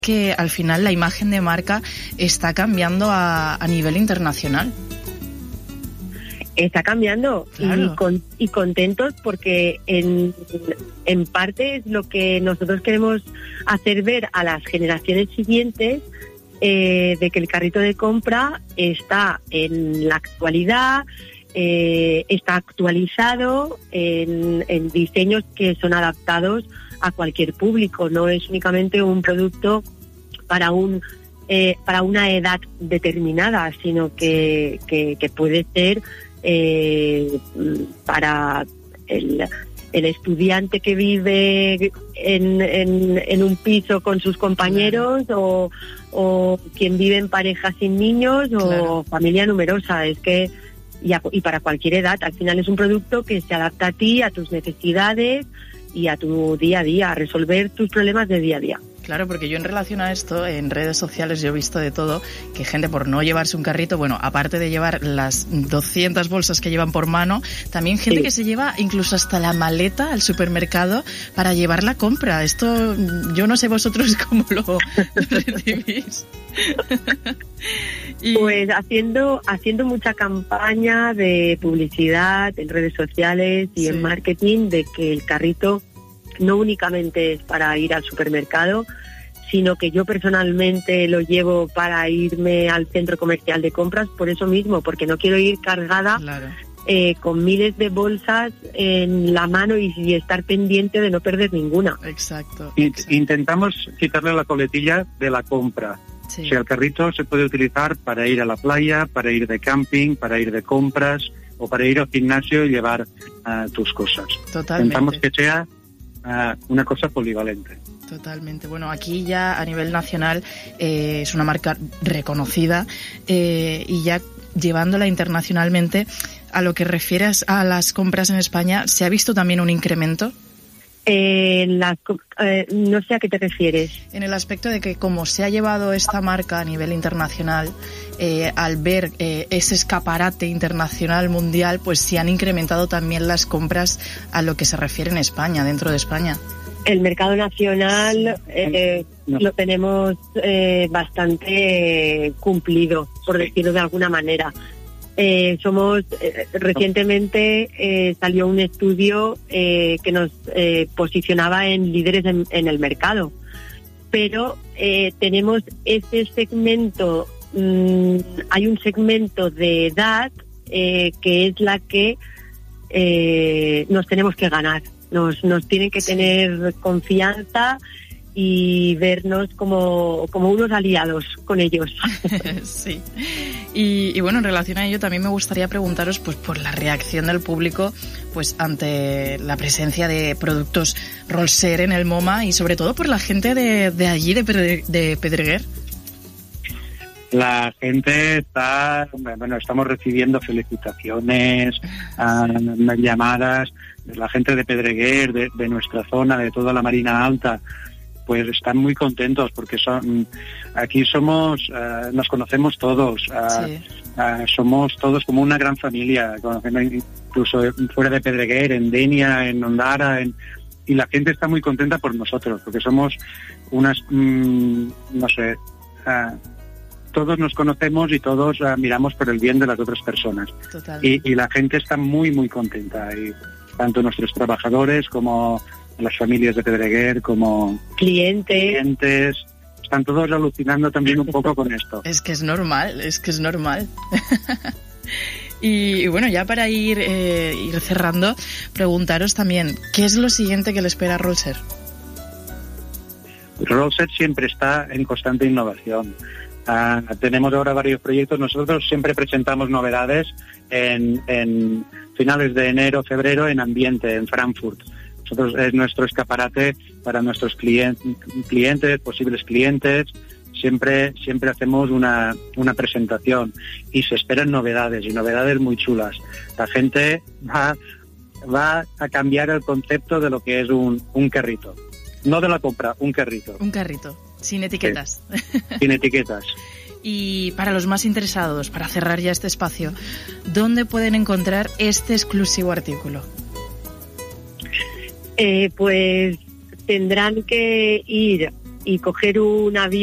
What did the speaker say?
que al final la imagen de marca está cambiando a nivel internacional. Está cambiando, claro. y contentos porque en parte es lo que nosotros queremos hacer ver a las generaciones siguientes, de que el carrito de compra está en la actualidad, está actualizado en diseños que son adaptados a cualquier público. No es únicamente un producto para una edad determinada, sino que puede ser para el estudiante que vive en un piso con sus compañeros, o quien vive en pareja sin niños, o familia numerosa. Es que y para cualquier edad, al final es un producto que se adapta a ti, a tus necesidades y a tu día a día, a resolver tus problemas de día a día. Claro, porque yo en relación a esto, en redes sociales yo he visto de todo, que gente por no llevarse un carrito, bueno, aparte de llevar las 200 bolsas que llevan por mano, también gente que se lleva incluso hasta la maleta al supermercado para llevar la compra. Esto, yo no sé vosotros cómo lo recibís. Pues haciendo mucha campaña de publicidad en redes sociales y en marketing, de que el carrito no únicamente es para ir al supermercado, sino que yo personalmente lo llevo para irme al centro comercial de compras, por eso mismo, porque no quiero ir cargada con miles de bolsas en la mano y estar pendiente de no perder ninguna. Exacto. Intentamos quitarle la coletilla de la compra. Sí. O sea, el carrito se puede utilizar para ir a la playa, para ir de camping, para ir de compras o para ir al gimnasio y llevar tus cosas. Totalmente. Intentamos que sea una cosa polivalente. Totalmente. Bueno, aquí ya a nivel nacional es una marca reconocida, y ya llevándola internacionalmente, a lo que refieres a las compras en España, ¿se ha visto también un incremento? No sé a qué te refieres. En el aspecto de que como se ha llevado esta marca a nivel internacional, al ver ese escaparate internacional mundial, pues se han incrementado también las compras a lo que se refiere en España, dentro de España. El mercado nacional lo tenemos bastante cumplido, por decirlo de alguna manera. Recientemente salió un estudio que nos posicionaba en líderes en el mercado, pero tenemos ese segmento, hay un segmento de edad que es la que nos tenemos que ganar, nos tienen que tener confianza y vernos como unos aliados con ellos. Sí. Y bueno, en relación a ello también me gustaría preguntaros pues por la reacción del público pues ante la presencia de productos Rolser en el MoMA, y sobre todo por la gente de allí, de Pedreguer. La gente estamos recibiendo felicitaciones, llamadas, la gente de Pedreguer, de nuestra zona, de toda la Marina Alta, pues están muy contentos porque aquí somos, nos conocemos todos, somos todos como una gran familia, incluso fuera de Pedreguer, en Denia, en Ondara, y la gente está muy contenta por nosotros, porque somos unas, todos nos conocemos y todos miramos por el bien de las otras personas. Y la gente está muy, muy contenta, y tanto nuestros trabajadores como las familias de Pedreguer, como clientes, están todos alucinando también un poco con esto. Es que es normal. Y bueno, ya para ir cerrando, preguntaros también, ¿qué es lo siguiente que le espera a Rolser? Rolser siempre está en constante innovación. Tenemos ahora varios proyectos. Nosotros siempre presentamos novedades en finales de enero, febrero, en Ambiente, en Frankfurt. Es nuestro escaparate para nuestros clientes, posibles clientes. Siempre hacemos una presentación y se esperan novedades, y novedades muy chulas. La gente va a cambiar el concepto de lo que es un carrito. No de la compra, un carrito. Un carrito, sin etiquetas. Sí, sin etiquetas. Y para los más interesados, para cerrar ya este espacio, ¿dónde pueden encontrar este exclusivo artículo? Pues tendrán que ir y coger un avión